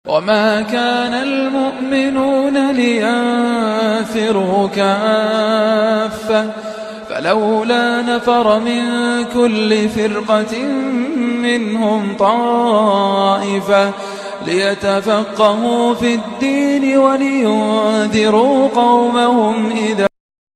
وما كان المؤمنون لينفروا كافة فلولا نفر من كل فرقة منهم طائفة ليتفقهوا في الدين ولينذروا قومهم إذا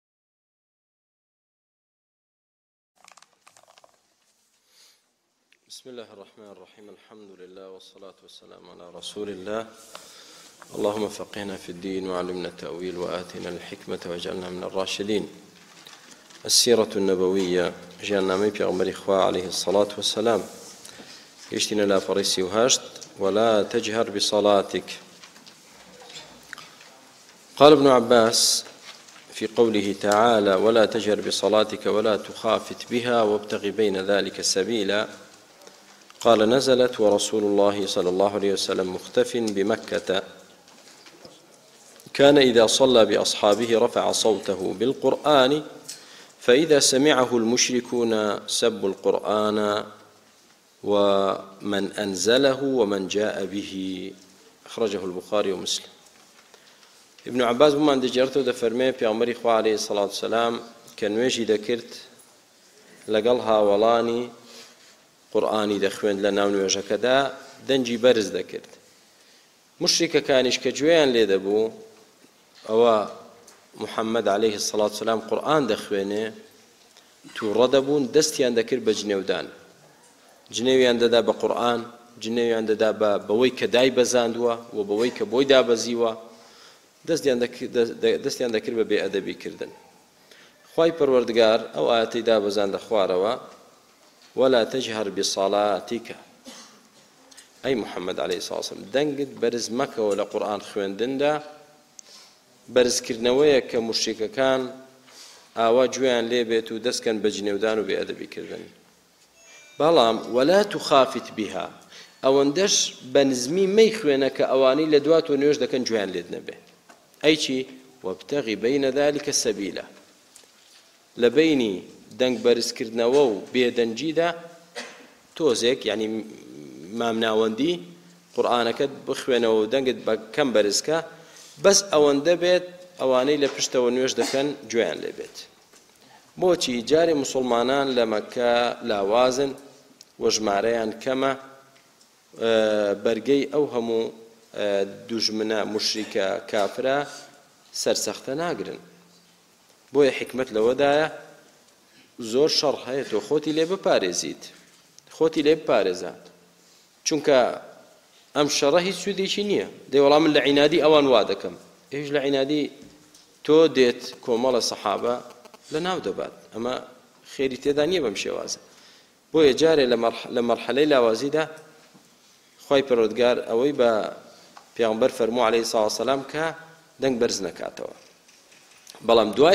بسم الله الرحمن الرحيم الحمد لله والصلاة والسلام على رسول الله اللهم فقهنا في الدين وعلمنا التأويل وآتنا الحكمة واجعلنا من الراشدين. السيرة النبوية جعلنا من پیغمبر إخوة عليه الصلاة والسلام يشتنا لا فريسي وهاشت ولا تجهر بصلاتك. قال ابن عباس في قوله تعالى ولا تجهر بصلاتك ولا تخافت بها وابتغ بين ذلك سبيلا، قال نزلت ورسول الله صلى الله عليه وسلم مختف بمكة كان إذا صلى بأصحابه رفع صوته بالقرآن فإذا سمعه المشركون سبوا القرآن ومن أنزله ومن جاء به، أخرجه البخاري ومسلم. ابن عباس بمان دجرته دفرمي پیغمبر إخوة عليه الصلاة والسلام كنوێژی دەکرد لەگەڵ هاوڵانی قورئانی دەخوێند لە ناو نوێژەکەدا دەنجی بەرز دەکرد. مشریکەکانیش کە گوێیان لێ دەبوو ئەوە محەممەد عليه الصلاة والسلام قورئان دەخوێنێ تووڕە دەبوون، دەستیان دەکرد بە جنێودان، جنێویان دەدا بە قورئان، جنێویان دەدا بەوەی کە دای بەزاندووە و بەوەی کە بۆی دابەزیوە، دەستیان دەکرد بە بێئەدەبیکردن. خوای پەروەردگار ئەو ئاەتەی دابەزاندە خوارەوە ولا تجهر بصلاتك أي محمد عليه الصلاة والسلام دەنگت بەرز مەکەوە لە قورئان خوێندندا، بەرزکردنەوەیە کە مشریکەکان ئاوا گوێیان لێ بێت و دەستکەن بە جنێودان و بێئەدەبیکردن. بەڵام ولا تخافت بها ئەوەندەش بە نزمی مەی خوێنە کە ئەوانەی لە دوات و نوێژ دەکەن گوێیان لێت نەبێ. ئەی چی؟ وابتغی بین ذلك سەبیلا، لە بینی دەنگ بەرزکردنەوە و بێدەنجیدا تۆزێک یعنی مامناوەندی قورئانەکەت بخوێنەوە و دەنگت بە کەم بەرزکە، بەس ئەوەندە بێت ئەوانەی لە پشتەوە نوێژ دەکەن گوێیان لێ بێت. بۆچی؟ جارێ موسڵمانان لە مەککە لاوازن و ژمارەیان کەمە، بەرگەی ئەو هەموو دوژمنە مشریکە کافرە سەرسەختە ناگرن. بۆیە حکمت لەوەدایە زۆر شەڕ هەیە تۆ خۆتی لێ بپارێزیت، خۆتی لێ بپارێزات، چونکە ئەم شەڕە هیچ سوودێکی نییە. دەی وەڵام من لە عینادی ئەوان وا دەکەم، ئێش لە عینادی تۆ دێت کۆمەڵە سەحابە لە ناو دەبات، ئەمە خێری تێدا نییە بەم شێوازە. بۆیە جارێ لە مەرحەلەی لاوازیدا خوای پەروەردگار ئەوەی بە پێغەمبەر فەرموو عەلەیهی سڵاو وسەلام کە دەنگ بەرز نەکاتەوە. بەڵام دوای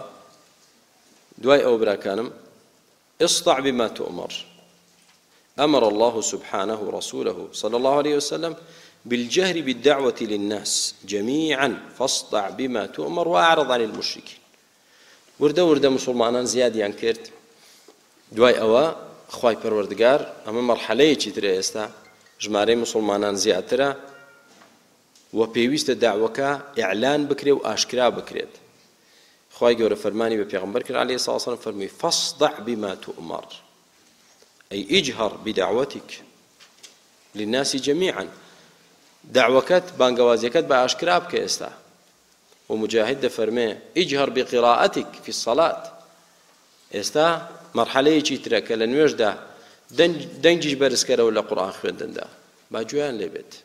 ئەوە براکانم اصطع بما تؤمر أمر الله سبحانه رسوله صلى الله عليه وسلم بالجهر بالدعوة للناس جميعا فاصطع بما تؤمر وأعرض عن المشركين. وردە مسلمانان زیادیان کرد. دوای ئەوە خوای پەروەردگار ئەمە مەرحەلەیەکی ترە، ئێستا ژمارەی مسلمانان زیاترە و پێویستە داوەکە ئیعلان بکرێ و ئاشکرا بکرێت. خوای گەورە فەرمانی بە پێغەمبەر کرد عەلەیهی سڵاو وسەلام، فەرمووی فاصدع بما تؤمر أي اجهر بدعوتك للناس جميعا. دعوەکەت بانگەوازیەکەت بە ئاشکرا بکە ئێستا. ومجاهد دەفەرمێ اجهر بقراءتك في الصلاة. ئێستا مەرحەلەیەکی ترە کە لە نوێژدا دەنگیش بەرزکەرەوە لە قورئان خوێندندا، با گوێیان لێ بێت.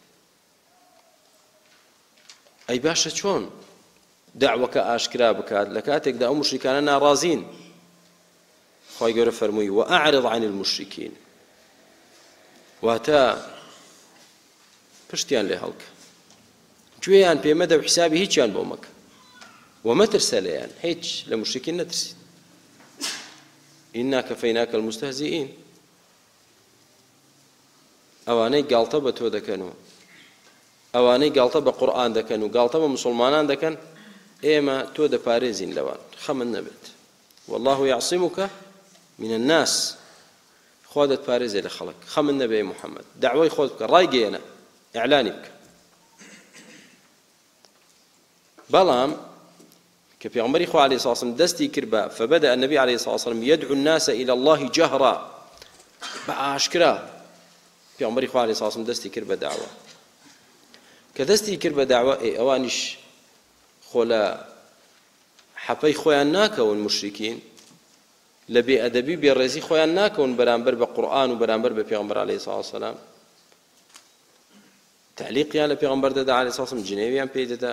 ئەی باشە چۆن دعوەکە ئاشکرا بکات لە کاتێکدا ئەو مشریکانە ناڕازین؟ خوای گەورە فەرمووی وأعرض عن المشركين، واتە پشتیان لێ هەڵکە، گوێیان پێ مەدە و حیسابی هیچیان بۆ مەکە و مەترسە لێیان، هیچ لە مشرکین نەترسید. ئینا کەفەیناکە المستهزئین، ئەوانەی گاڵتە بە تۆ دەکەن و ئەوانەی گاڵتە بە قورئان دەکەن و گاڵتە بە مسلمانان دەکەن، ئێمە تۆ دەپارێزین لەوان، خەمن نەبێت. والله يعصمك من الناس، خوا دەتپارێزێ لە خەڵک، خەمن نەبێ محەممەد، داوای خۆت بکە، ڕایگەیەنە، ئیعلانی بکە. بەڵام کە پێغەمبەری خوا عەلەیهی سڵاو وسلام دەستی کرد بە فبدأ النبي عليه الصلاة والسلام يدعو الناس إلى الله جهرا بەئاشکرا پێغەمبەری خوا عەلەیهی سڵاو وسلام دەستی کرد بە داوە کە دەستی کرد بە داوە ئەوانیش خۆ لە حەپەی خۆیان ناکەون مشریکین لە بێئەدەبی بێڕێزی خۆیان ناکەون بەرامبەر بە قورئان و بەرامبەر بە پێغەمبەر عەلەیهی سڵاو وسلام تعلیقیان لە پێغەمبەر دەدا عەلەیهی سڵاو وسلام جنێویان پێی دەدا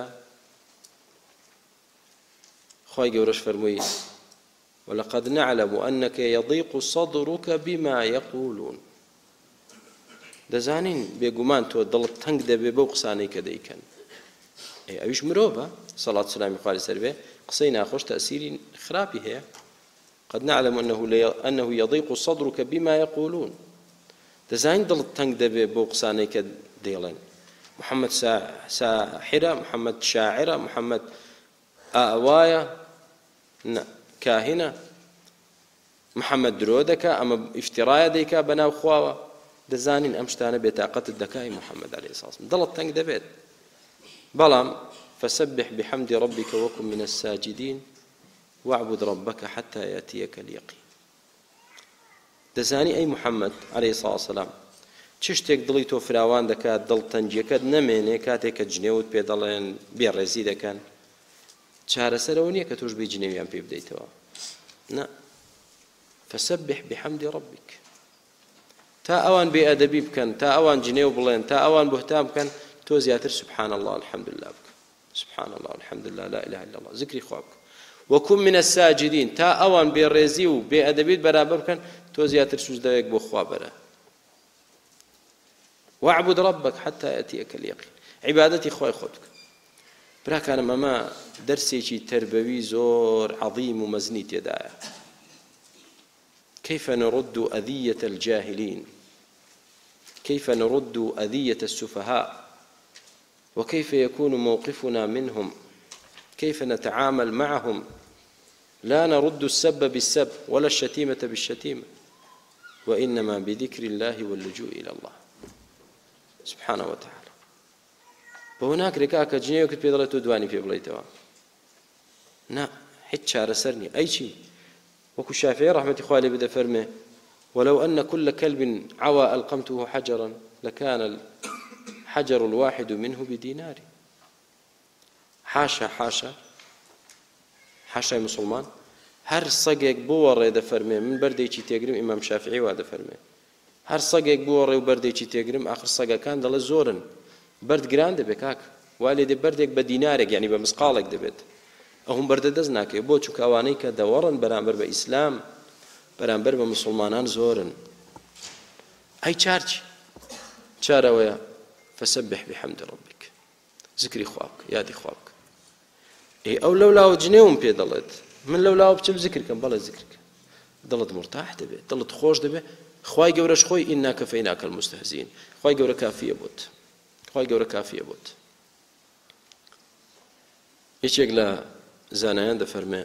خی گەورەش فەرمووی ولقد نعلم أنك يضيق صدرك بما يقولون دەزانین بێگومان تۆ دڵت تەنگ دەبێ بەو قسانەی کە دەیکەن ئەویش مرۆڤە سەڵات سلامی خوا لەسەر بێ قسەی ناخۆش تەئسیری خراپی هەیە قد نعلم أنه يضيق صدرك بما يقولون دەزانین دڵت تەنگ دەبێ بەو قسانەی کە دەیڵێن محەممەد ساحرە محەممەد شاعرە محەممەد ئاوایە کاهینە محەممەد درۆ دەکا ئەمە ئیفتیرایە دەیکا بەناو خواوە دەزانین ئەم شتانە بێتاقەتت دەکای محەممەد عەلەیهی سڵاو وسلام دڵت تەنگ دەبێت بەڵام فسبح بحمد ربك وكن من الساجدين واعبد ربك حتى يأتيك اليقين دەزانی ئەی محەممەد عەلەیهی سڵاو وسلام چ شتێک دڵی تۆ فراوان دەکات دڵتەنجیەکەت نەمێنێ کاتێک کە جنێوت پێ دەڵێن بێڕێزی دەکەن چارەسەرەوە نییە کە تۆش بێ جنێویان پێ بدەیتەوە نا فسبح بحمد ربك تا ئەوان بێئەدەبی بکەن تا ئەوان جنێو بڵێن تا ئەوان بوهتان بکەن تۆ زیاتر سبحان الله الحمد لله بکە سبحان الله الحمد لله لا إله إلا الله ذكری خوا بکە وكن من الساجدين تا ئەوان بێڕێزی و بێئەدەبیت بەرامبەر بکەن تۆ زیاتر سوزدەوێک بۆ خوا بەرە واعبد ربك حتى يأتيك اليقين عبادەتی خوای خۆت بکە براکانم ئەمە دەرسێکی تربەوی زۆر عەظیم و مەزنی تێدایە كيف نرد أذية الجاهلين كيف نرد أذية السفهاء وكيف يكون موقفنا منهم كيف نتعامل معهم لا نرد السب بالسب ولا الشتيمة بالشتيمة وإنما بذكر الله واللجوء إلى الله سبحانه وتعالى بهناك ركاك جنيوك بيضلت ودواني في بليتوا نا حتى شعر سرني أي شيء وكو الشافعي رحمة إخوالي بدأ فرمه ولو أن كل كلب عوى ألقمته حجرا لكان الحجر الواحد منه بدينار حاشا حاشا حاشا مسلمان هر سەگێک بوەڕێ دەفەرمێ من بەردێکی تێگرم ئیمام شافعی وا دەفەرمێ هەر سەگێک بوەڕێ و بەردێکی تێگرم ئاخر سەگەکان دەڵێ زۆرن بەرد گران دەبێت کاک وا لێ دێ بەردێک بە دینارێک یعنی بە مسقاڵێک دەبێت ئەوم بەردە دەست ناکەێت بۆ چونکە ئەوانەی کە دەوەڕن بەرامبەر بە ئیسلام بەرامبەر بە مسلمانان زۆرن ئەی چارچی چارەوەیە فسبح بحمد ربك ذکری خوا بکە یادی خوا بکە ئەو لەولاوە جنێوم پێ دەڵێت من لەولاوە بچم ذکر کەم بەڵێ ذکرکە دڵت مرتاح دەبێت دڵت خۆش دەبێت خوای گەورەش خۆی ئینا کەفەیناکە المستهزئین خوای گەورە کافیە بۆت خوای گەورە کافیە بۆت یەکێک لە زانایان دەفەرمێ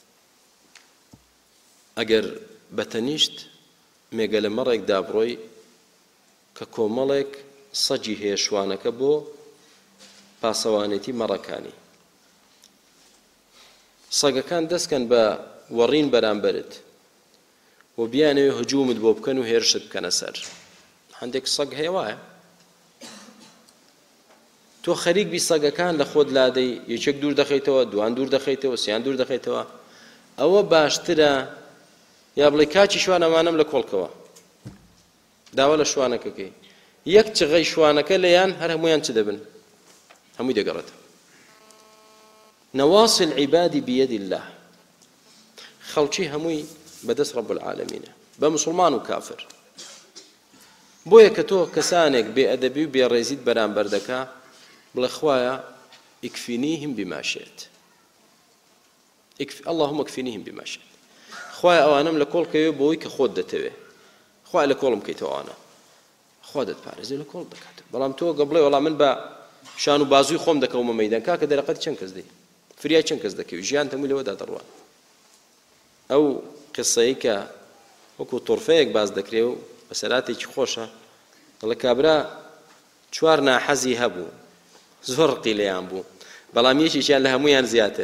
ئەگەر بەتەنیشت مێگە لە مەڕێک دابڕۆی کە کۆمەڵێک سەجی هەیە شوانەکە بۆ پاسەوانێتی مەڕەکانی سەگەکان دەستکەن بە وەڕین بەرامبەرت و بیانەوێ هجوومت بۆ بکەن و هێرشت بکەنە سەر هەندێک سەگ هەیە وایە تۆ خەریک بی سەگەکان لە خۆت لادەی یەکێک دوور دەخەیتەوە دوان دوور دەخەیتەوە سیان دوور دەخەیتەوە ئەوە باشترە یا بڵێ کاچی شوان ئەمانەم لە کۆڵکەوە داوا لە شوانەکەکەی یەک چغەی شوانەکە لەیان هەر هەمویان چ دەبن هەمووی دەگەڕێتەوە نواصي العباد بيد الله خەڵکی هەمووی بەدەست رب العالمینە بە مسلمان و کافر بۆیە کە تۆ کەسانێک بێئەدەبی و بێڕێزیت بەرامبەر دەکا بڵێ خوایە ئیکفینیهم بما شئت اللهم اكفنيهم بما شئت خوایە ئەوانم لە کۆڵکەوێ بۆی کە خۆت دەتەوێ خوایە لە کۆڵم بکەیتەوە ئەوانە خوا دەتپارێزێ لە کۆڵ دەکاتەوە بەڵام تۆ گەبڵێ وەڵام من بە شان و بازووی خۆم دەکەومە مەیدان کاکە دەرەقەت چەند کەس دەی فریای چەند کەس دەکەوی ژیان هەمووی لەوەدا دەڕوات ئەو قسەی کە وەکو تۆرفەیەک باز دەکرێ و بەسەراتێکی خۆشە دەڵێ کابرا چوار ناحەزی هەبوو زۆر ڕقی لێیان بوو بەڵام یەکێکیان لە هەموویان زیاتر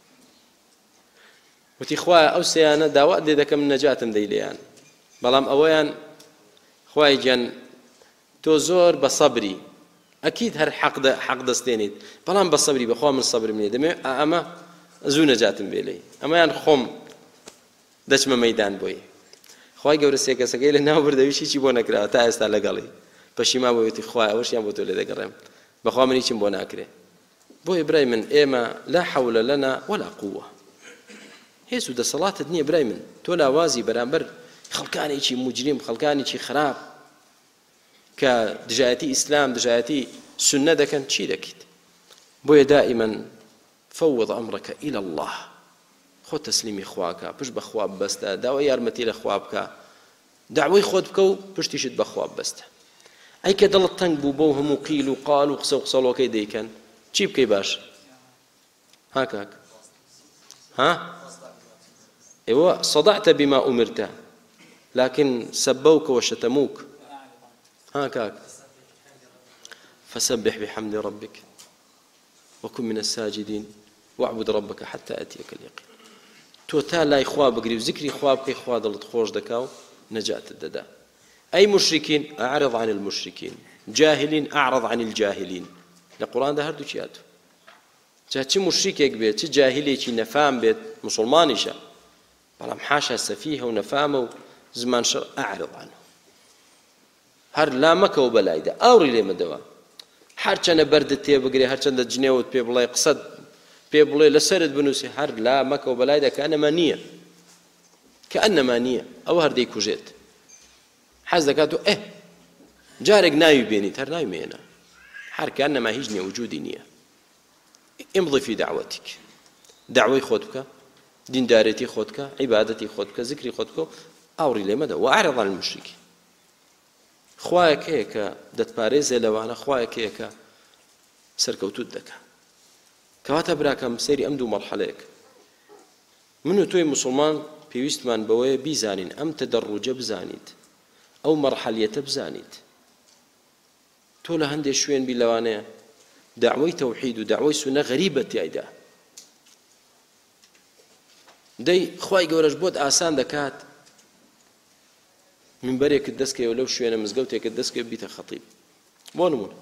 وتی خوایە ئەو سەیانە داوات لێ دەکەم نەجاتم دەی لێیان بەڵام ئەوەیان خوای گیان تۆ زۆر بە سەبری ئەکید هەر حەق دەستێنیت بەڵام بە سەبری بەخوا من سەبرم لێ دەمێ ئەمە زوو نەجاتم بێ لێی ئەمەیان خۆم دەچمە مەیدان بۆی خوای گەورە سێ کەسەکەی لە ناو بردەویشی بۆ نەکراوە تا ئێستا لەگەڵی پەشیمان بۆیەتی خوای ئەوەشیان بۆ تۆ لێ دەگەڕێم بەخوا من هیچم بۆ ناکرێ بۆیە برای من ئێمە لا حەول لەنا ولا قووە هێز و دەسەڵاتت نییە برای من تۆ لاوازی بەرامبەر خەڵکانێکی موجریم خەڵکانێکی خراپ کە دژایەتی ئیسلام دژایەتی سنە دەکەن چی دەکەیت بۆیە دائما فوض أمرك إلى الله خۆ تەسلیمی خواکە پشت بە خوا ببەستە داوای یارمەتی لە خوا بکە داوای خۆت بکە و پشتیشت بە خوا ببەستە ئەی کە دڵت تەنگ بوو بەو هەموو قیل و قال و قسە و قسەڵۆکەی دەیکەن چی بکەی باش ها کاک ها ئێوە صدعت بما أمرت لكن سبوك وشتموك ها كاك فسبح بحمد ربك وكن من الساجدين واعبد ربك حتى أتيك اليقين تو تا لا إخوة بقري وذكري إخوة بقي إخوة ضلت خوش دكاو نجاة الددا أي مشركين أعرض عن المشركين جاهلين أعرض عن الجاهلين القرآن ده هردو چياتو چه مشركيك بيت چه جاهلي چه نفام بيت مسلمانيشا بلام حاشا سفيه ونفامه زمان شر أعرض عنه هر لا مكة وبلايدا أوري لي مدوا هر چنه برد تي بقري هر چنه جنيوت بي بلاي قصد بي بلاي لسرد بنوسي هر لا مكة وبلايدا كأنما نية أو هر ديكو جيت حاز دكاتو جارك نايو بيني هر نايو مينا هر كأنما هيجني وجودي نية امضي في دعوتك دعوي خودك دين دارتي خودك عبادتي خودك ذكري خودك أوري لي مدى وأعرض عن المشركين خوايك هيك دت باريزي لوانا خوايك هيك سركوتو دكا كواتا براكم سيري أمدو مرحليك منو توي مسلمان بيوستمان بوي بيزانين أم تدرج بزانيت أو مرحلية بزانيت تولا هندي شوين بلوانيا دعوي توحيد ودعوي سنة غريبة تيايدا دي خواي قورج بود آسان دكات من بريك الدسكة ولو شوية مزقوتك الدسكة بيت خطيب بونمون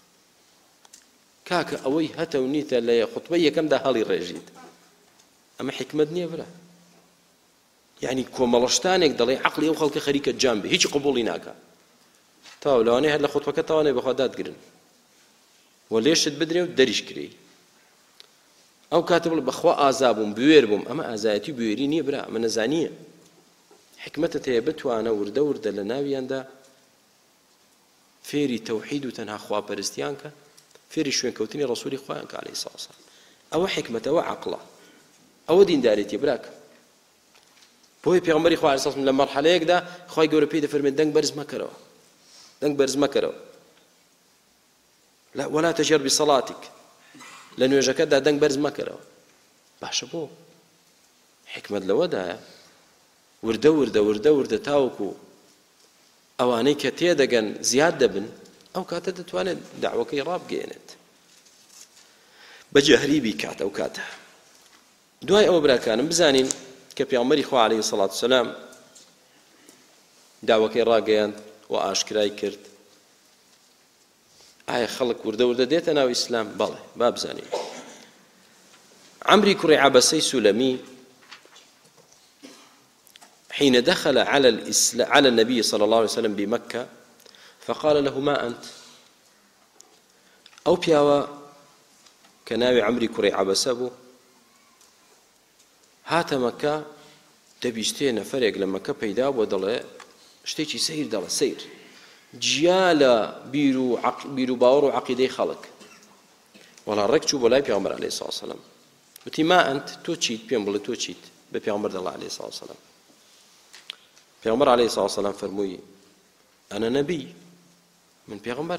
كاكا أوي هتا ونيتا اللي خطبية كم ده هالي رجيد أما حكمة دنيا بلا يعني كومالشتانك دلي عقلي أو خلق خريكة جانبي هيك قبولي ناكا تاو لواني هاد لخطبة كتاواني بخوادات قرن وليش تبدري ودريش كري أو كاتب بخوا آزابهم بويربهم أما آزايتي بويريني برا من زانية حكمتها بتوانا ورده لناويان دا فيري توحيد وتنها خوا برستيانك فيري شوين كوتيني رسولي خوانك عليه الصلاة والسلام أو حكمته وعقله أو دين داريتي براك بوي بيغمبري خوا عليه الصلاة والسلام لما مرحلة يكدا خواي قولي بيدا فرمي دنك برز مكرو لا ولا تجر بصلاتك لأنه يجاكدا دنك برز مكرو باشا بو حكمة لودا وردە تاوەکو ئەوانەی کە تێدەگەن زیاد دەبن ئەو کاتە دەتوانێت داوەکەی ڕابگەێنێت بەجەهری بیکات ئەو کاتە دوای ئەوە براکانم بزانین کە پێغەمبەری خوا عەلەیهی سەڵات وسەلام داوەکەی ڕاگەیاند و ئاشکرای کرد ئایا خەڵک وردە دێتە ناو ئیسلام بەڵێ با بزانین عەمری کوڕی عەبەسەی سولەمی حين دخل على النبي صلى الله عليه وسلم بمكة فقال له ما أنت أو بياوا كناوي عمري كري عبسابو هات مكة دبيشتين فرق لما كبيدا ودل شتيشي سير دل سير جيالا بيرو باور عقيدة خلق ولا ركشوا ولا بيغمر عليه الصلاة والسلام وتي ما أنت توتشيت بيغمر توتشيت بيغمر الله عليه الصلاة والسلام پیغمبر علیه الصلاة والسلام فرموی أنا نبي من پیغمبر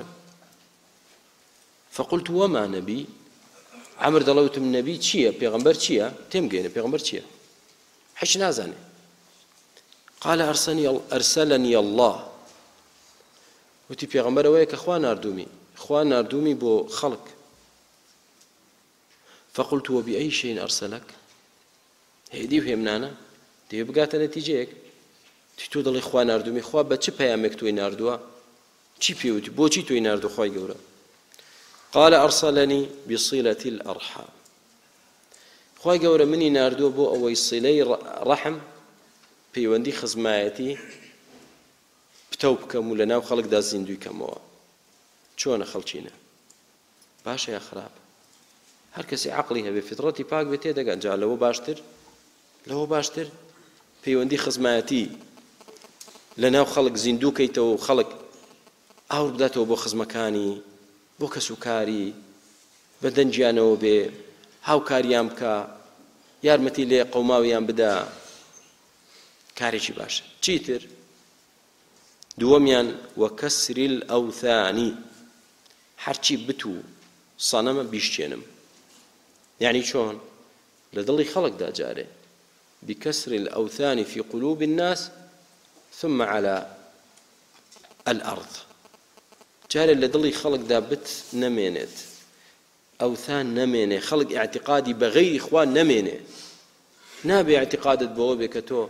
فقلت وما نبي عمر دلوت من نبي چیه پیغمبر چیه تم گینه پیغمبر چیه حش نازانه قال أرسلني الله وتي پیغمبر ويك اخوان ناردومي بو خلق فقلت وبأي شيء أرسلك هيدي وهمنانا دي بقات نتيجيك تۆ دڵی خوا ناردومی خوا بە چ پەیامێک تۆی ناردووە چی پێوتی بۆچی تۆی ناردوو خوای گەورە قال أرسلني بصلة الأرحام خوای گەورە منی ناردووە بۆ ئەوەی سیلەی ڕەحم پەیوەندی خزمایەتی پتە بکەم و لەناو خەڵکدا زیندوی کەمەوە چۆنە خەڵچینە باشە یا خراپە هەر کەسی عەقڵی هەبێ فیتڕەتی پاک بێ تێدەگات جا لەوە باشتر پەیوەندی خزمایەتی لەناو خەڵک زیندوو کەیتەوە و خەڵک ئاور بداتەوە بۆ خزمەکانی بۆ کەسوکاری بە دەنجیانەوە بێ هاوکاریان بکە یارمەتی لێ قەوماویان بدا کارێکی باشە چیتر دووەمیان وەکەسری الئەوثانی هەرچی بت و سەنەمە بیشتێنم یعنی چۆن لە دڵی خەڵکدا جارێ بكسر الأوثان في قلوب الناس ثم على الأرض جاري لدلي خلق دابت نمينت أوثان نمينة خلق اعتقادي بغير إخوان نمينة نابي اعتقادت بوابك تو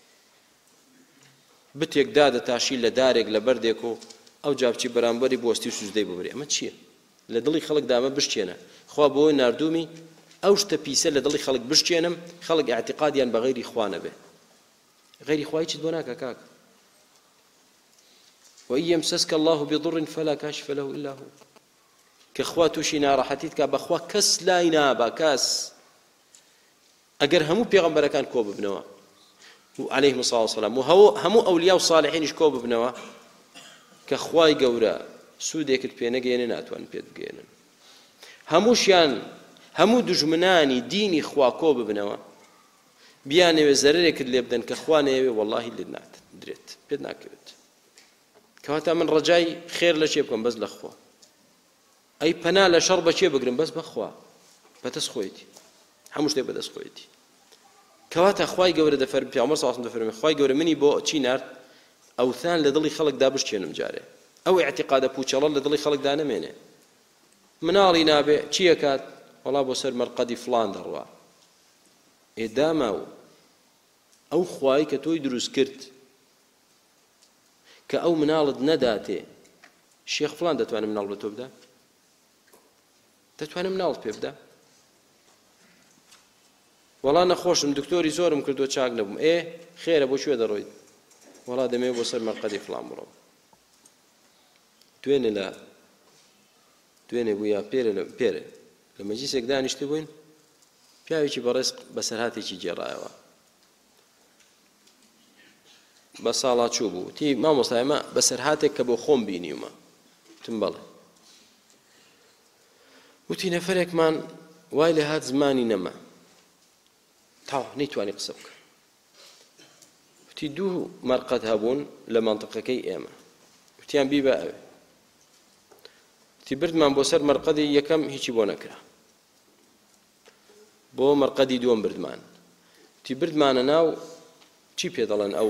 بتيك دادة تاشيل لدارك لبردكو أو جابتي برامبري بوستي سجدي ببري أما تشي لدلي خلق دابا بشتينا خوا بوي ناردومي ئەوشتە پیسە لە دڵی خەڵک بشتێنم خەڵک اعتقادیان بە غەیری خوانە بێ غەیری خوای چیت بۆ ناکە کاک وإن يمسسك الله بضر فلا كاشف له إلا هو كخوا توشي ناڕەحەتیت کا بەخوا کەس لای نابا کەس ئەگەر هەموو پێغەمبەرەکان کۆ ببنەوە عليهم الصلاة والسلام و هەموو ئەولیا و صالحینیش کۆ ببنەوە کە خوای گەورە سوودێکت پێ نەگەێنێ ناتوانن پێت بگەێنن هەمووشیان هەموو دژمنانی دینی خوا کۆ ببنەوە بیانەوێ زەرێکت لێ بدەن کە خوا نەیەوێ وەڵاهی لێت درێت پێت ناکەوێت کەواتە من ڕەجای خێر لە چێ بکەم بەس لە خوا ئەی پەنا لە شەڕ بەچێ بگرم بەس بەخوا بەدەست خۆیەتی هەموو شتێک بەدەست خۆیەتی کەواتە خوای گەورە دەفەرمێ پێغەمبەر صلی الله علیه و سلم دەفەرمێ خوای گەورە منی بۆ چی نارد ئەوثان لە دڵی خەڵکدا بشتێنم جارێ ئەو اعتقادە پوچەڵە لە دڵی خەڵکدا نەمێنێ مناڵی نابێ چیەکات وەڵا بۆ سەر مەرقەدی فڵان دەڕوا ئێداماوە ئەو خوای کە تۆی دروست کرد کە ئەو مناڵت نەداتێ شێخ فڵان دەتوانێت مناڵ بە تۆ بدا دەتوانێت مناڵت پێ بدا وەڵا نەخۆشم دکتۆری زۆرم کردووە چاک نەبووم خێرە بۆ کوێ دەڕۆیت وەڵا دەمەوێت بۆ سەر مەرقەدی فڵان بڕۆم دوێنێ بوو یا پێرە لە مەجلیسێک دانیشتە بووین پیاوێکی بەڕێز بەسەرهاتێکی جێڕایەوە بە ساڵا چوو بوو تی مامۆستا ئێمە بەسەرهاتێک کە بۆ خۆم بینیومە وتم بەڵێ وتی نەفەرێکمان وای لێ هات زمانی نەما تاو نەیتوانی قسە بکە وتی دوو مەرقەد هەبوون لە مەنتقەکەی ئێمە وتیان بی بە ئەوێ وتی بردمان بۆ سەر مەرقەدی یەکەم هیچی بۆ نەکرا بۆ مەرقەدی دووەم بردمان وتی بردمانە ناو چی پێ دەڵێن ئەو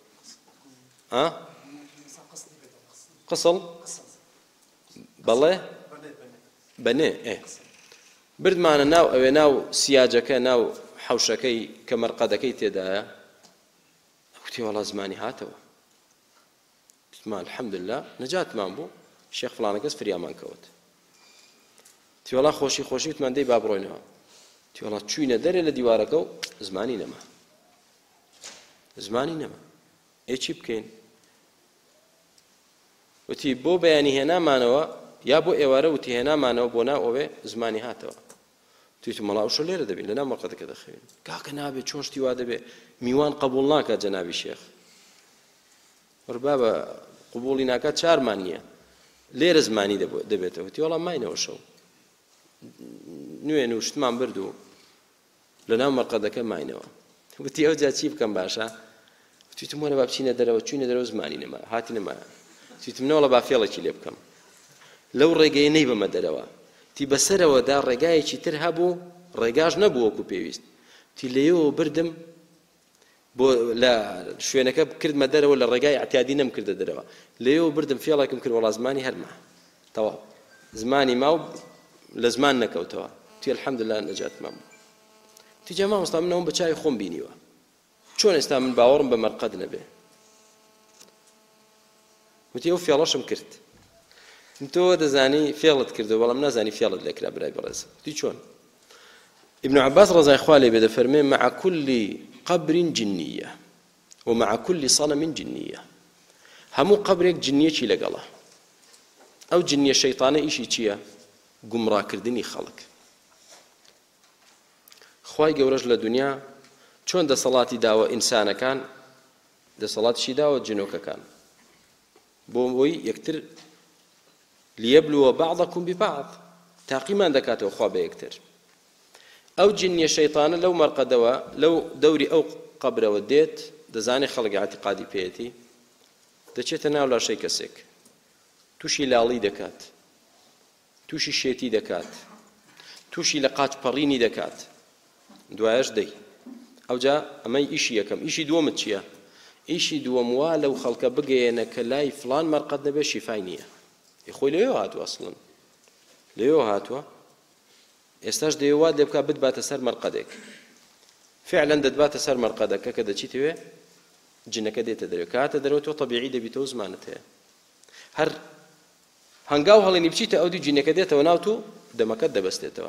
قسڵ بەڵێ بەنێ بردمانە ناو ئەوێ ناو سیاجەکە ناو حەوشەکەی کە مەرقەدەکەی تێدایە وتی وەڵا زمانی هاتەوە وتمان الحەمدوللا نەجاتمان بوو شێخ فڵانە کەس فریامان کەوت تی وەڵا خۆشی وتمان دەی با بڕۆینەوە تی وەڵا چووینە دەرێ لە دیوارەکە و زمانی نەما چی بکەین وتی بۆ بەیانی هێنامانەوە یا بۆ ئێوارە وتی هێنامانەوە بۆ ناو ئەوێ زمانی هاتەوە تویتم مەڵا ئەوشە لێرە دەبین لەناو مەرقەدەکە دەخەوین کاکە نابێت چۆن شتی وا دەبێ میوان قبوڵ ناکات جەنابی شێخ وەربا بە قبوڵی ناکات چارمان نییە لێرە زمانی دەبێتەوە وتی وەڵام ماینەوە شەو نوێن و شتمان برد و لەناو مەرقەدەکە ماینەوە وتی ئەو جا چی بکەم باشە وتیتم وەرە با بچینە دەرەوە چوینە دەرەوە زمانی نەما هاتی نەمایە وتیتم نەوەڵە با فێڵێکی لێ بکەم لەو ڕێگەیە نەی بەمە دەرەوە تی بەسەرەوەدا ڕێگایەکی تر هەبوو ڕێگاش نەبوو وەکو پێویست تی لەیەوە بردم بۆ لە شوێنەکە کردمە دەرەوە لە ڕێگای ئەتیادی نەم کردە دەرەوە لەیەوە بردم فێڵێکم کرد وەڵا زمانی هەرما تەواو زمانی ماو لە زمان نەکەوتەوە وتی الحەمدوللا نەجاتمان بوو. تیجا مامۆستا منەوەم بە چاوی خۆم بینیوە، چۆن ئێستا من باوەڕم بە مەرقەد نەبێ؟ وتی ئەو فێڵەشم کرد. تۆ دەزانی فێڵت کردو بەڵام نازانی فێڵت لێکرا برای بەڕێز. وتی چۆن؟ ابن عباس ڕزای خوا لێ بێ دەفەرمێ مع كل قبر جنية ومع كل صنم جنية. هەموو قبرێک جنیەکی لەگەڵە. ئەو جنیە شەیطانە ئیشی چییە؟ گومڕاکردنی خەڵک. خوای گەورەش لە دنیا چۆن دەسەڵاتی داوە ئینسانەکان، دەسەڵاتیشی داوە جنۆکەکان بۆ ئەوەی یەکتر لیەبلووە بعضەکم ببعض، تاقیمان دەکاتەوە خوا بە یەکتر. ئەو جنیە شەیطانە لەو مەرقەدەوە لەو دەوری ئەو قەبرەوە دێت، دەزانێت خەڵک ئاعتیقادی پێیەتی، دەچێتە ناو لاشەی کەسێک، تووشی لاڵی دەکات، تووشی شێتی دەکات، تووشی لە قاچ پەڕینی دەکات، دوایەش دەی. ئەوجا ئەمەی ئیشی یەکەم. ئیشی دووەمت چییە؟ ئیشی دووەم وا لەو خەڵکە بگەیەنە کە لای فڵان مەرقەد نەبێ شیفای نییە. خۆی لەوێ هاتووە، ئەسڵن لەوێ هاتووە، ئێستاش دەیەوات لێ بکات بتباتە سەر مەرقەدێک. فعلا دەتباتە سەر مەرقەدەکە کە دەچیتەوێ جنەکە دێتە دەرەوە، کاتە دەرەوە تۆ تەبیعی دەبیتەوە، زمانت هەیە. هەر هەنگاو هەڵێنی بچیتە ئەو دی جنەکە دێتەوە ناو تو دەمەکەت دەبەستێتەوە.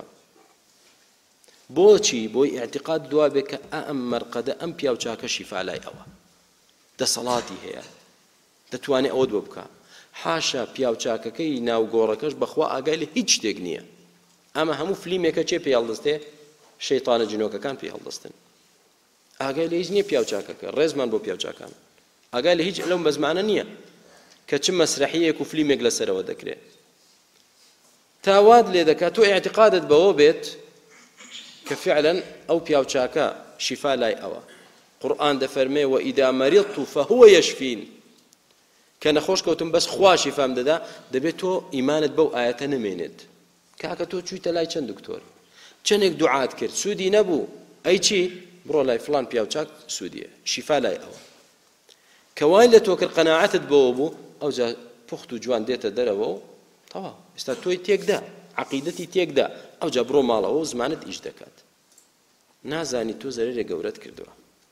بۆچی؟ بۆی ئاعتیقاد دوا بێ کە ئەم مەرقەدە ئەم پیاو چاکە شیفا لای ئەوە، دەسەڵاتی هەیە، دەتوانێت ئەوە بۆ بکە. حاشا پیاو چاکەکەی ناو گۆڕەکەش بەخوا ئاگای لە هیچ شتێک نییە. ئەمە هەموو فلیمێکە چێ پێ هەڵدەستێ؟ شەیطانە جنۆکەکان پێ هەڵدەستن. ئاگای لە هیچ نییە پیاو چاکەکە، ڕێزمان بۆ پیاو چاکان، ئاگای لە هیچ لەو بەزمانە نییە کە چ مەسرەحیەک و فلیمێک لەسەرەوە دەکرێت. تاواد لێ دەکات تۆ ئاعتیقادت بەوە بێت کە فعلا ئەو پیاو چاکە شیفا لای ئەوە. قورئان دەفەرمێ وئیدا مەریضت فهو یشفین، کە نەخۆش کەوتم بەس خوا شیفام دەدا، دەبێت تۆ ئیمانت بەو ئاەتە نمێنێت. کاکە تۆ چوویتە لای چەند دکتۆر، چەندێک دوعات کرد، سوودی نەبوو، ئەی چی؟ بڕۆ لای فڵان پیاو چاک سوودیە، شیفا لای ئەوە. کە وای لە تۆ کرد قەناعەتت بەوە بوو، ئەوجا پوخت و جوان دێتە دەرەوە و تەواو، ئێستا تۆی تێکدا، عەقیدەتی تێکدا، ئەوجا بڕۆ ماڵەوە و زمانت ئیش دەکات. نازانی تۆ زەرێرێک گەورەت کردووە.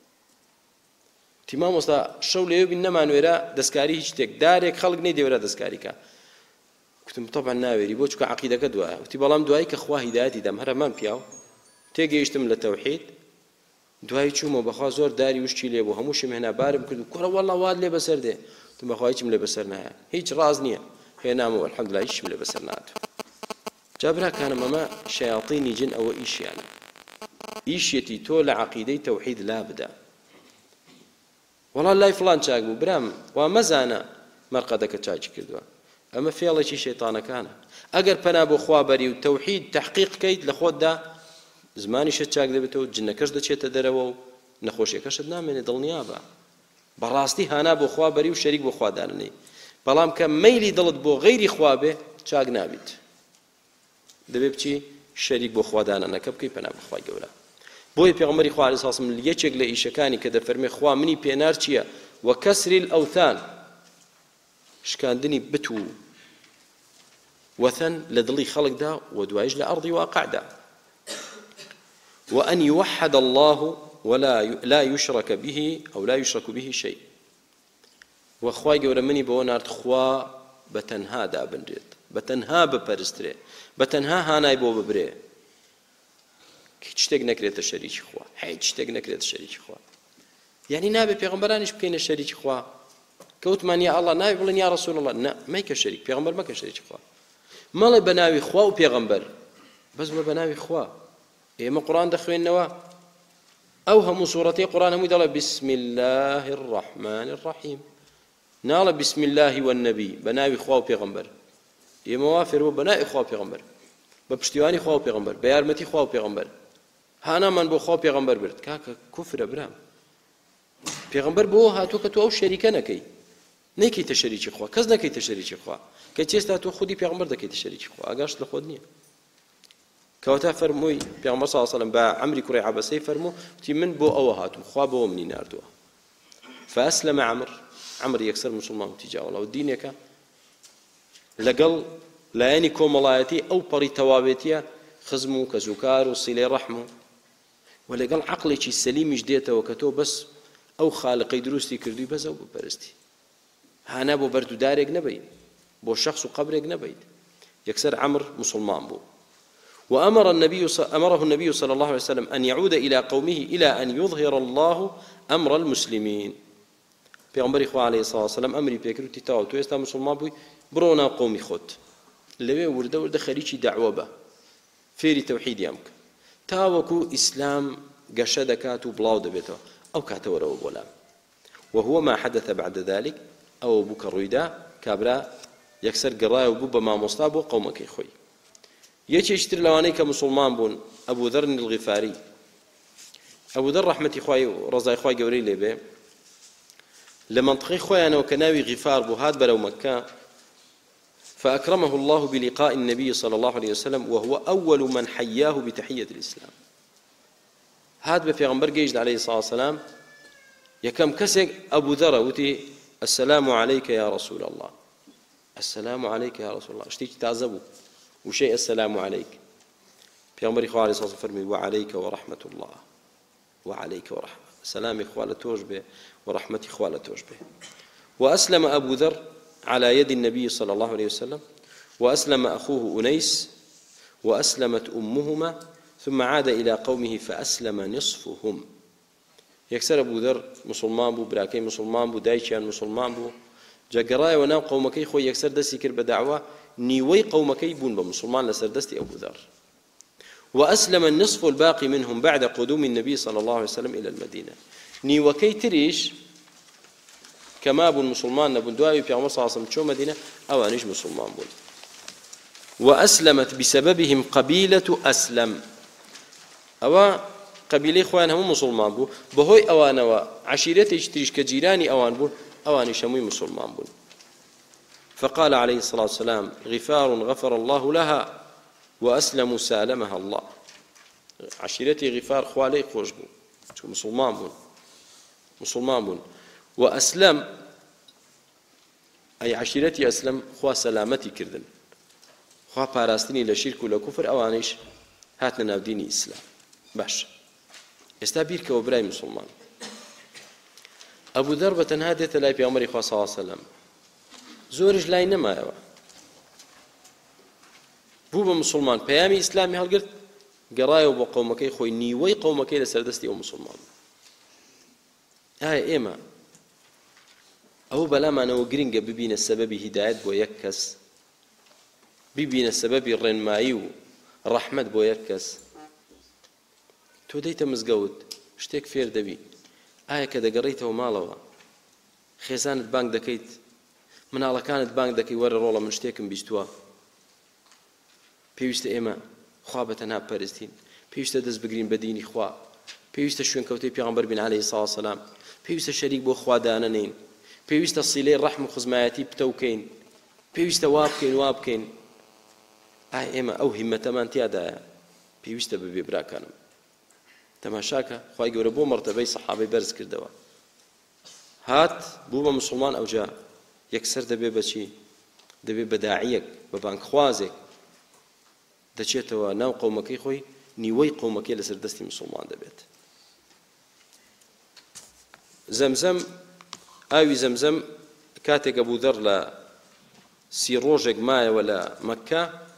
تیمام وەستا شەو لێوێ بین نەمانوێرە دەستکاری هیچ شتێک، دارێک خەڵک نەیدەوێرە دەستکاریکە. گوتم تەبعا ناوێری بۆ چکە عەقیدەکە دوایە. وتی بەڵام دوایی کە خوا هیدایەتی دەم هەرەمان پیاو تێگەیشتم لە تەوحید، دوایی چوومە بەخوا زۆر داری وشتی لێ بوو، هەمووشم هێنا بارم کرد و کوڕە وەڵڵا واد لێ بەسەر دێ. وتم بەخوا هیچم لێ بەسەر نایە، هیچ ڕاز نییە، هێنامەوە الحەمدوللا هیچم لێ بەسەر نهاتوە. جا براکانم ئەمە شەیاطینی جن ئەوە ئیشیانە، ئیشێتی تۆ لە عەقیدەی تەوحید لا بدە. وەڵا لای فڵان چاک بوو، برام وا مەزانە مەرقەدەکە چاکی کردووە، ئەمە فێڵێکی شەیطانەکانە. ئەگەر پەنا بۆ خوا بەری و تەوحید تەحقیق کەیت لە خۆتدا، زمانیشت چاک دەبێتەوە، جنەکەش دەچێتە دەرەوە و نەخۆشیەکەشت نامێنێ، دڵنیا بە. بەڕاستی هانا بۆ خوا بەری و شەریک بۆ خواداننی، بەڵام کە مەیلی دڵت بۆ غەیری خوا بێ چاک نابیت، دەبێ بچی شەریک بۆ خوادانەکە بکەی، پەنا بە خوای گەورە. بۆی پێغەمبەری خوا عەلەیهی سەڵام یەکێک لە ئیشەکانی کە دەفەرمێ خوا منی پێنار چییە؟ وەکەسری الئەوتان، شکاندنی بت و وەثەن لە دڵی خەڵکدا و دوایش لە ئەڕضی واقعدا. وأن يوحد الله ولا لا يشرك به أو لا يشرك به شيء. وخواي گەورە منی بۆ نارد خوا بەتەنها دابنرێت، بەتەنها بپەرسترێ، بەتەنها هانای بۆ ببرێ، هیچ شتێک نەکرێتە شەریکی خوا، هیچ شتێک نەکرێتە شەریکی خوا. یعنی نابێ پێغەمبەرانیش بکەینە شەریکی خوا، کەوتمان یا ئەڵڵا، نابێ بڵێن یا ڕەسوول ئەڵڵا، نە مەیکە شەریک، پێغەمبەر مەکە شەریکی خوا. مەڵێ بە ناوی خوا و پێغەمبەر، بەس بە ناوی خوا. ئێمە قورئان دەخوێننەوە، ئەو هەموو سوورەتەی قورئان هەمووی دەڵێ بسم الله الرحمن الرحیم، ناڵە بسم الله والنبی، بە ناوی خوا و پێغەمبەر. ئێمە وا فێربوو بە ناوی خوا و پێغەمبەر، بە پشتیوانی خوا و پێغەمبەر، بە یارمەتی خوا و پێغەمبەر. هانامان بۆ خوا و پێغەمبەر برد، کاکە کوفرە برام. پێغەمبەر بۆ هاتووە کە تۆ ئەو شەریکە نەکەی، نەیکەیتە شەریکی خوا، کەس نەکەیتە شەریکی خوا، کە چێستا تۆ خودی پێغەمبەر دەکەیتە شەریکی خوا، ئاگاشت لە خۆت نییە. کەواتە فەرمووی پێغەمبەر صلی الله علیه و سلم بە عەمری کوڕی عەبەسەی فەرموو، وتی من بۆ ئەوە هاتووم، خوا بەوە منی ناردووە. فەئەسلەمە عەمر یەکسەر موسڵمان وتی جا وەڵا و دینێکە لەگەڵ لایەنی کۆمەڵایەتی ئەو پەڕی تەواوێتیە خزم و کەزوکار و سیلەی ڕەحم و لەگەڵ عەقڵێکی سەلیمیش دێتەوە کە تۆ بەس ئەو خالقەی دروستی کردووی بەس ئەو بپەرستی هانا بۆ بەردوودارێک نەبەیت بۆ شەخص و قەبرێک نەبەیت یەکسەر عەمر مسلمان بوو وأمره النبي صلى الله عليه وسلم أن يعود إلى قومه إلى أن يظهر الله أمر المسلمين پیغمبر خو عليه الصلاة والسلام أمري بيكرو تتاو تو استا مسلمان بوي برونا قومي خود لوي ورده خليشي دعوة به فيري توحيد يامك تاوكو إسلام قشد كاتو بلاو دبيتو أو كاتو رو بولا وهو ما حدث بعد ذلك أو بوك الرويدا كابرا يكسر قرايا وبوبا ما مصطابو قومك يخوي يشتري لوانيك مسلمان بون أبو ذر الغفاري أبو ذر رحمة إخوائي ورضا إخوائي قوري لي به لمنطقي إخوائي أنا وكناوي غفار بهاد بلو مكة فأكرمه الله بلقاء النبي صلى الله عليه وسلم وهو أول من حياه بتحية الإسلام هاد بفيغمبر جيجد عليه الصلاة والسلام يكم كسك أبو ذر وتي السلام عليك يا رسول الله السلام عليك يا رسول الله اشتيك تعذبوا وشيء السلام عليك پیغمبر خو عليه الصلاه والسلام فرمي وعليك ورحمه الله وعليك ورحمه سلام اخواله توجبه ورحمه اخواله توجبه واسلم ابو ذر على يد النبي صلى الله عليه وسلم واسلم اخوه انيس واسلمت امهما ثم عاد الى قومه فاسلم نصفهم يكسر ابو ذر مسلمان بو براكي مسلمان بو دايشان مسلمان بو جاقراي وناو قومكي خو يكسر دسي كر بدعوه نيوي قومكي بون بمسلمان لسردستي أبو ذر وأسلم النصف الباقي منهم بعد قدوم النبي صلى الله عليه وسلم إلى المدينة نيوكي تريش كما بون مسلمان نبون دوابي في عمر صلى الله عليه وسلم شو مدينة أو أنيش مسلمان بون وأسلمت بسببهم قبيلة أسلم أو قبيلة إخوان هم مسلمان بون بهوي أوان وعشيرتي تريش كجيراني أوان بون أواني شموي مسلمان بون فقال عليه الصلاة والسلام غفار غفر الله لها وأسلم سالمها الله عشيرتي غفار خوالي خوش بو مسلمان بون وأسلم أي عشيرتي أسلم خوا سلامتي كردن خوا باراستني لشرك ولا كفر أوانيش هاتنا ناو ديني إسلام باش استابير كوبراي مسلمان أبو ذر بتنهادت لا في عمر صلى الله عليه وسلم زۆرش لای نەمایەوە بوو بە مسلمان پەیامی ئیسلامی هەڵگرت گەڕایەوە بۆ قەومەکەی خۆی نیوەی قەومەکەی لەسەر دەستی ئەو مسلمان ئایا ئێمە ئەوە بەلامانەوە گرنگە ببینە سەبەبی هیدایەت بۆ یەک کەس ببینە سەبەبی ڕێنمایی و ڕەحمەت بۆ یەک کەس تۆ دەیتە مزگەوت شتێک فێر دەبی ئایا کە دەگەڕیتەوە ماڵەوە خێزانت بانگ دەکەیت مناڵەکانت بانگ دەکەی وەرە ڕۆڵە من شتێکم بیستووە پێویستە ئێمە خوا بەتەنها بپەرستین پێویستە دەست بگرین بە دینی خوا پێویستە شوێنکەوتەی پێغەمبەر بین عەلەیهی سڵاو وسەلام پێویستە شەریک بۆ خوا دانەنین پێویستە سیلەی ڕەحم و خزمایەتی بتەوکەین پێویستە وا بکەین ئایا ئێمە ئەو هیممەتەمان تیادایە پێویستە ببێ براکانم تەماشاکە خوای گەورە بۆ مەرتەبەی سەحابەی بەرز کردەوە هات بوو بە مسلمان ئەوجا یەکسەر دەبێ بەچی دەبێ بە داعیەک بە بانگخوازێک دەچێتەوە ناو قەومەکەی خۆی نیوەی قەومەکەی لەسەر دەستی مسلمان دەبێت زەمزەم ئاوی زەمزەم کاتێک ئەبوو ذەر لە 30 ڕۆژێک مایەوە لە مەککە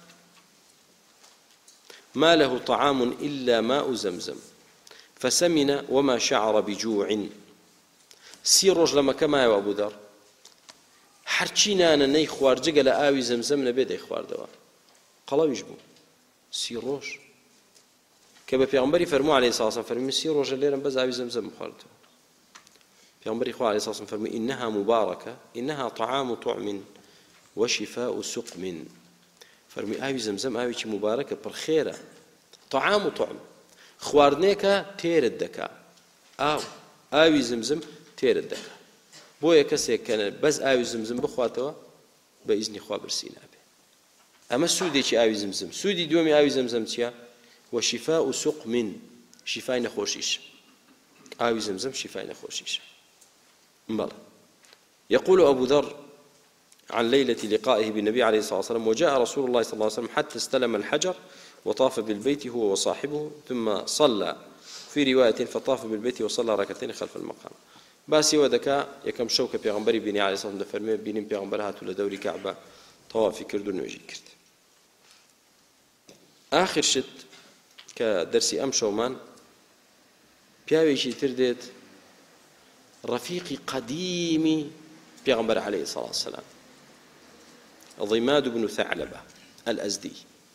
ما له طعام إلا ماء زمزم فسمن وما شعر بجوع 30 ڕۆژ لە مەککە مایەوە ئەبوو ذەر هەرچی نانەنەی خوارد جگە لە ئاوی زەمزەم نەبێ دەیخواردەوە قەڵەویش بوو 30 ڕۆژ کە بە پێغەمبەری فەرموو عەلەیهی سڵاو وسەلام فەرمی 30 ڕۆژە لێرەم بەس ئاوی زەمزەم بخواردەوە پێغەمبەری خوا عەلەیهی سڵاو وسەلام فەرمووی إنها مباركة إنها طعام طعم وشفاء سقم فەرمووی ئاوی زەمزەم ئاوێکی مبارەکە پڕخێرە طعام و طعم خواردنێکە تێرت دەکا ئاوی زەمزەم تێرت دەکا بۆیە کەسێک کە بەس ئاوی زەمزەم بخواتەوە بە ئیزنی خوا برسی نابێ ئەمە سوودێکی ئاوی زەمزەم سوودی دووەمی ئاوی زەمزەم چییە وشفاء سقم شیفای نەخۆشیش ئاوی زەمزەم شیفای نەخۆشیش بەڵێ يقول أبو ذر عن ليلة لقائه بالنبي عليه الصلاة والسلام وجاء رسول الله صلى الله عليه وسلم حتى استلم الحجر وطاف بالبيت هو وصاحبه ثم صلى في رواية فطاف بالبيت وصلى ركعتين خلف المقام. باسي ودكا يكم شوك بيغمبري بني عليه الصلاة والسلام فرمي بيني بيغمبر هاتو لدوري كعبة طوافي كردو نوجي كرد. آخر شت كدرسي أم شومان بياويشي تردد رفيقي قديمي بيغمبر عليه الصلاة والسلام ضماد بن ثعلبة الأزدي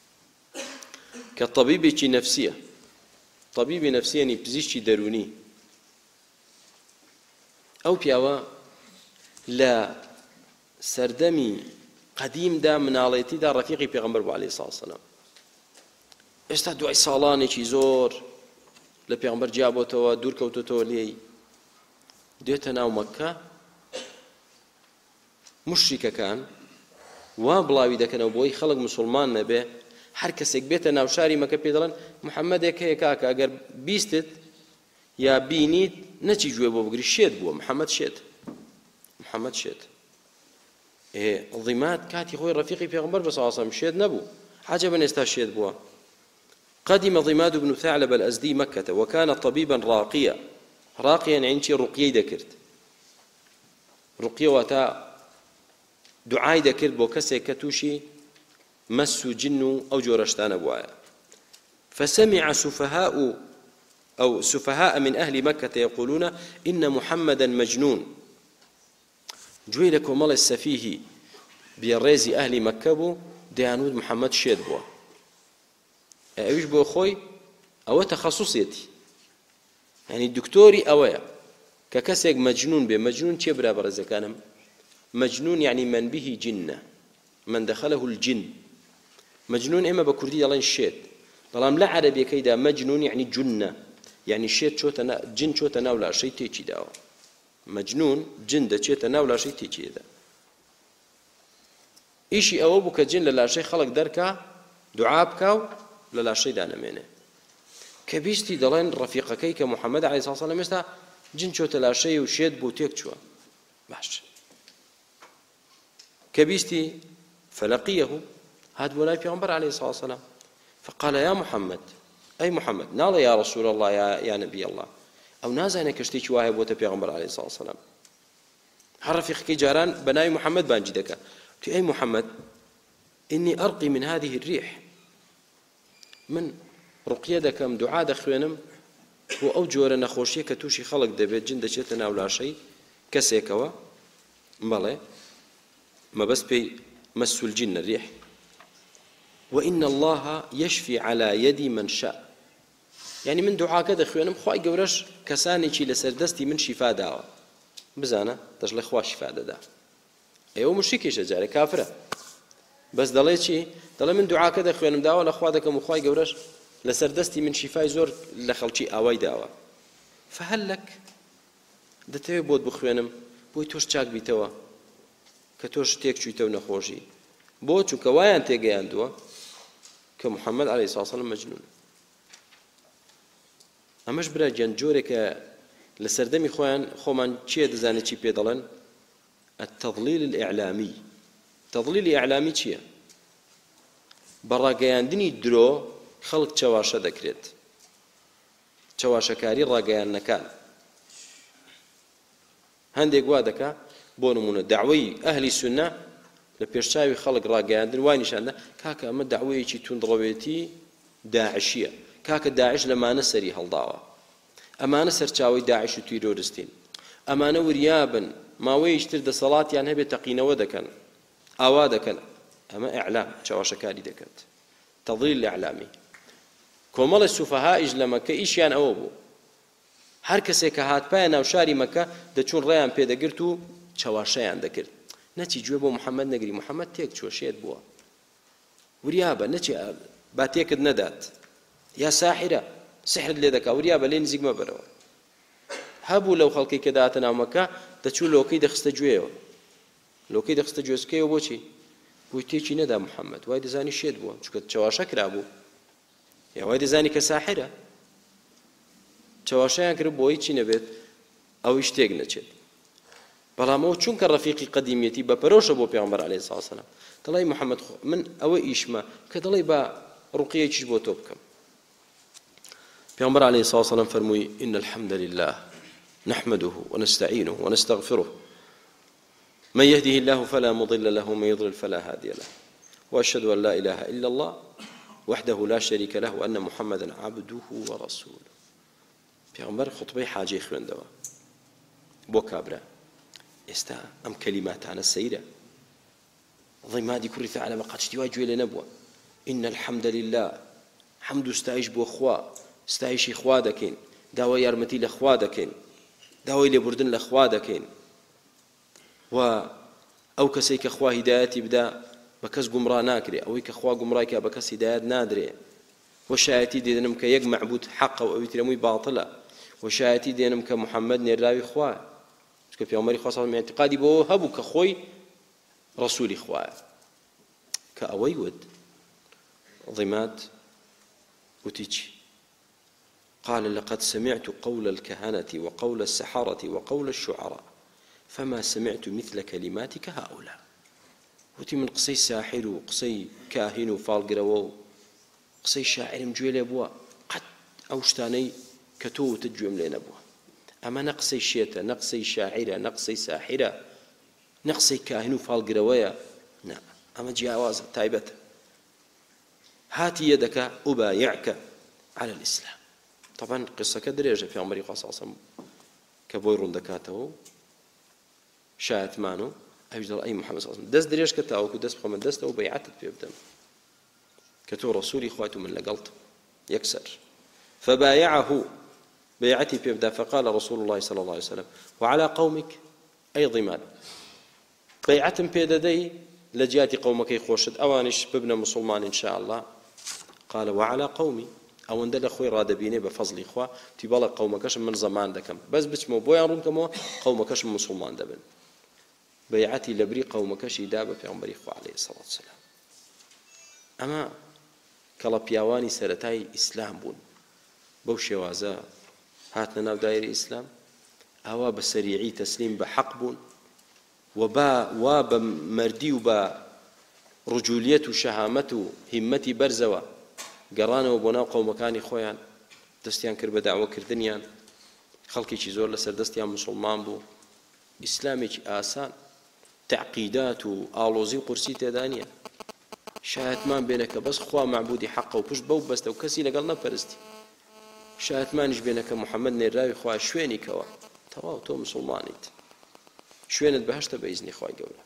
كطبيبي نفسية طبيبي نفسية نبزيشي دروني أو بياوا لا سردمي قديم دا مناڵێتی دا ڕەفیقی پێغەمبەر بوو عەلەیهی سەڵاتو وسەلام. ئێستا دوای ساڵانێکی زۆر لە پێغەمبەر جیابۆتەوە دوور کەوتۆتەوە لێی دێتە ناو مەککە مشریکەکان وا بڵاوی دەکەنەوە بۆی خەڵک موسڵمان نەبێ هەر کەسێک بێتە ناو شاری مەکە پێ دەڵێن محەممەدێک هەیە کاکە ئەگەر بیستت یا بینیت نەچی گوێ بۆ بگری شێت بووە محەممەد شێت ضماد كاتي خوي رفيقي في غمبر بس عاصم شيد نبو عجبا استشهد بوا. قدم ضماد بن ثعلب الأزدي مكة وكان طبيبا راقيا يعني شي رقية ذكرت رقية وتا دعاء ذكرت بو كسي كتوشي مس جن أو جورشتان بوايا. فسمع سفهاء من أهل مكة يقولون إن محمدا مجنون. جوي لكم مال السفيه بيريز أهل مكة بو ديانود محمد شيد بوا ايش بو خوي او تخصصيتي يعني الدكتوري اويا ككسيق مجنون بمجنون چه برابر زكانم مجنون يعني من به جنة من دخله الجن مجنون اما بكردي يلين شيد طالما لا عربي كيدا مجنون يعني جنة يعني شيد جن شو تناول شيء تيجي داو مجنون جن ده شيء تناول شيء تيجي دا إشي أو بك جن للا شيء خلق دركا دعابك للا شيء دانا منه كبيستي دلين رفيقك كمحمد عليه الصلاة والسلام مستا جن شو تلا شيء وشيد بوتيك شو باش كبيستي فلقيه هاد ولا پیغمبر عليه الصلاة والسلام فقال يا محمد أي محمد نال يا رسول الله يا نبي الله أو نازانه كشتي واهب بوته پیغمبر عليه الصلاة والسلام هرفيقك جاران بناي محمد بانجي دكا أي محمد إني أرقي من هذه الريح من رقية دكم دعاء دخوينم وأو جورا نخوشية كتوشي خلق دبيت جند شتنا ولا شيء كسيكوا مالي ما بس بي مسوا الجن الريح وإن الله يشفي على يد من شاء يعني من دعاء كذا خوينم خواي جورش كساني شي لسردستي من شفاء داوا بزانا تجلي خوا شفاء دا ايوه مشركي شجاره كافره بس دلي شي دلي من دعاء كذا خوينم داوا لاخوا دكم خواي جورش لسردستي من شفاء زور لخلشي اوي داوا فهل لك دتوي بود بخوينم بوي توش چاك بيتوا كتوش تيك چويتو نخوشي بو چونك وايان تيگياندوا كمحمد عليه الصلاه والسلام مجنون امش برا جنجورك لسردمي خوان چي دزاني چي بيدلن التضليل الإعلامي تضليل إعلامي چییە؟ بەڕاگەیاندنی درۆ خەڵک چاواشە دەکرێت چاواشەکاری ڕاگەیاندنەکان هەندێک وا دەکا بۆ نمونە داوای ئەهلی سونە لە پێشچاوی خەڵک ڕاگەیاندن وای نیشاندا کاکە ئەمە داوایەکی توندڕەوێتی داعشیە کاکە داعش لەمانە سەری هەڵداوە ئەمانە سەرچاوی داعش و تیرۆریستین ئەمانە وریابن ماوەیەشتر دەسەڵاتیان هەبێت تەقینەوە دەکەن ئاوا دەکەن ئەمە ئیعلام چاواشەکاری دەکات تەضلیل ئیعلامی کۆمەڵی سوفەهائیش لە مەکە ئیشیان ئەوە بوو هەر کەسێک کە هاتپایە ناو شاری مەکە دەچوون ڕێیان پێدەگرت و چاواشەیان دەکرد نەچی گوێ بۆ محەممەد نەگری محەممەد تێک چوە شێت بووە وریابە نەچی با تێکت نەدات یا ساحرە سحرت لێ دەکا وریابە لێ نزیک مەبەرەوە هەبوو لەو خەڵکی کە داتە ناو مەکە دەچوو لۆکەی دەخستە گوێیەوە لۆکەی دەخستە گوێسکەیەوە بۆچی بۆی تێکی نەدا محەممەد وای دەزانی شێت بووە چونکە چاواشە کرابوو یا وای دەزانی کە ساحرە چاواشەیان کرد بۆی چی نەبێت ئەوی شتێک نەچێت بەڵام ئەو چونکە ڕەفیقی قەدیمیەتی بەپەرۆشە بۆ پێغەمبەر عەلەیهی سەڵاتو وسەلام دەڵێ محەممەد من ئەوە ئیشمە کە دەڵێ با ڕوقیەکیش بۆ تۆ بکەم. پێغەمبەر عەلەیهی سڵاو وسەلام فەرمووی إن الحمد لله نحمده ونستعينه ونستغفره من يهده الله فلا مضل له ومن يضلل فلا هادي له وأشهد أن لا إله إلا الله وحده لا شريك له وأن محمدا عبده ورسوله. پێغەمبەر خوتبەی حاجەی خوێندەوە بۆ کابرا. ئێستا ئەم کەلیماتانە سەیرە. ضیمادی کوڕی ثەعلەبە قەت شتی وای گوێ لێ نەبووە. إن الحمد لله حەمد و ستایش بۆ خوا، ستایشی خوا دەکەین، داوای یارمەتی لە خوا دەکەین، داوای لێبوردن لە خوا دەکەین. و ئەو کەسێک کە خوا هیدایەتی بدا بە کەس گومڕا ناکرێ، ئەوەی کە خوا گومڕایکە بە کەس هیدایەت نادرێ. و شایەتی دێنم کە یەک مەعبود حەقە و ئەوی ترەمووی باتڵە. و شایەتی دێنم کە محەممەد نێراوی خوایە، چونکە پێغەمبەری خوا سەڵام ئێعتیقادی بۆ هەبوو کە خۆی ڕەسوولی خوایە. کە ئەوەی ود ضیمات وتی چی؟ قال لقد سمعت قول الكهنة وقول السحرة وقول الشعراء فما سمعت مثل كلماتك هؤلاء. وتی من قسەی ساحر و قسەی کاهین و فالگرەوە و قسەی شاعرم گوێ لێ بووە، قەت ئەو شتانەی کە تۆ وتت گوێم لێ نەبووە. ئەمە نە قسەی شێتە، نە قسەی شاعرە، نە قسەی ساحرە، نە قسەی کاهین و فالگرەوەیە، نا، ئەمە جیاوازە تایبەتە. هاتی یەدەکە ئوبایعکە على الإسلام. طبعا قسەکە درێژە، پێغەمبەری خوا سەڵ سەڵام کە بۆی ڕوون دەکاتەوە شایەتمان و ئەویش دەڵێ ئەی محەممەد سەڵ دەست درێژ کە تاوەکو دەست بخۆمە دەستەوە بەیعەتت پێ بدەم کە تۆ ڕەسوولی خوات و من لەگەڵتم یەکسەر. فبايعه بيعتي في ابدا فقال رسول الله صلى الله عليه وسلم وعلى قومك أي ضمان بيعتم بيددي لجاتي قومك يخوشد أوانش بابن مسلمان إن شاء الله. قال وعلى قومي أو اندل أخوي راد بيني بفضل إخوة تبالا قومكش من زمان دكم بس بتشمو بويا رونكمو قومكش من مسلمان دبن بيعتي لبري قومكش يدابة في عمر إخوة عليه الصلاة والسلام. أما كلا بياواني سرتاي إسلام بون بو شوازا هاتنا ناو داير إسلام أوا بسريعي تسليم بحق بون وبا مردي وبا رجولية وشهامة همتي برزوا قرانا وبناو قومكاني خويان دستيان كرب دعوة كردنيان خلقي شي زور لسر دستيان مسلمان بو إسلامي آسان تعقيدات وآلوزي وقرسي تدانيا شاهتمان بينك بس خوا معبودي حقه وبش بو بس تو كسي لقلنا فرستي شاهتمانش بينك محمد نيراوي خوا شويني كوا تواو تو مسلمانيت شوينت بهشت بإذن خواي قولا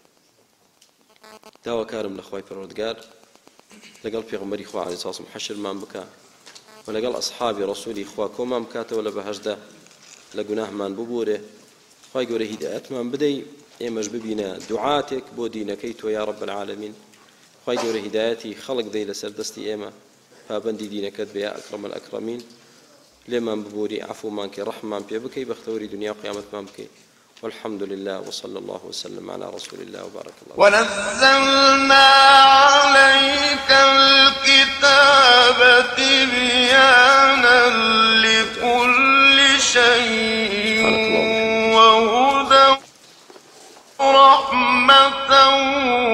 داوا كارم لخواي فرودقار لقل پیغمبری خوا علیه الصلاة والسلام حشر ما بكا ولقل أصحابي رسولي خوا كوما مكاته ولا بهجده لقناه من ببوره خواي قوله هدايات من بدي إيماش ببينا دعاتك بو دينكيت يا رب العالمين خواي قوله هداياتي خلق ذي لسردستي إيما فابندي دينكت بيا أكرم الأكرمين لمن ببوري عفو مانك رحمة بيبكي بختوري دنيا وقيامة مانك والحمد لله وصلى الله وسلم على رسول الله وبارك الله. ونزلنا عليك الكتاب تبيانا لكل شيء وهدى ورحمة